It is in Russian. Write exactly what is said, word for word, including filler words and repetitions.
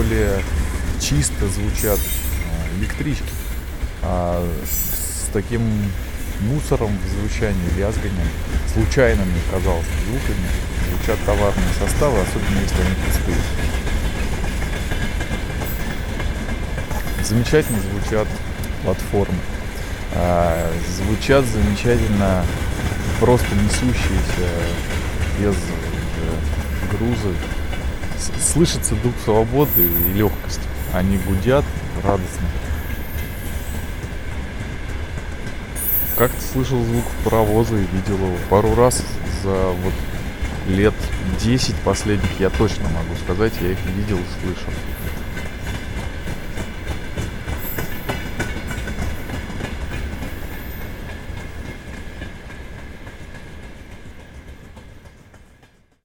более чисто звучат а, электрички. А с таким мусором в звучании, лязганием, случайными, казалось, звуками звучат товарные составы, особенно если они пустые. Замечательно звучат платформы. А, звучат замечательно просто несущиеся без уже груза. С- Слышится дух свободы и легкости. Они гудят радостно. Как-то слышал звук паровоза и видел его пару раз за вот лет десять последних, я точно могу сказать, я их видел и слышал.